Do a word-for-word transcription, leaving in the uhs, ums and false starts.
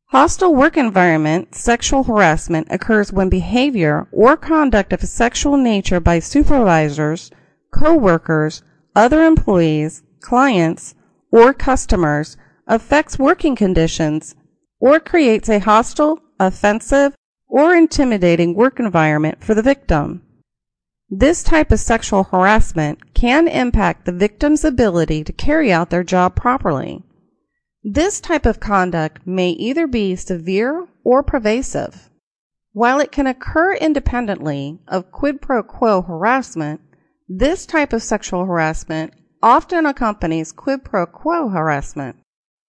Hostile work environment sexual harassment occurs when behavior or conduct of a sexual nature by supervisors, co-workers, other employees, clients, or customers affects working conditions or creates a hostile, offensive, or intimidating work environment for the victim. This type of sexual harassment can impact the victim's ability to carry out their job properly. This type of conduct may either be severe or pervasive. While it can occur independently of quid pro quo harassment, this type of sexual harassment often accompanies quid pro quo harassment.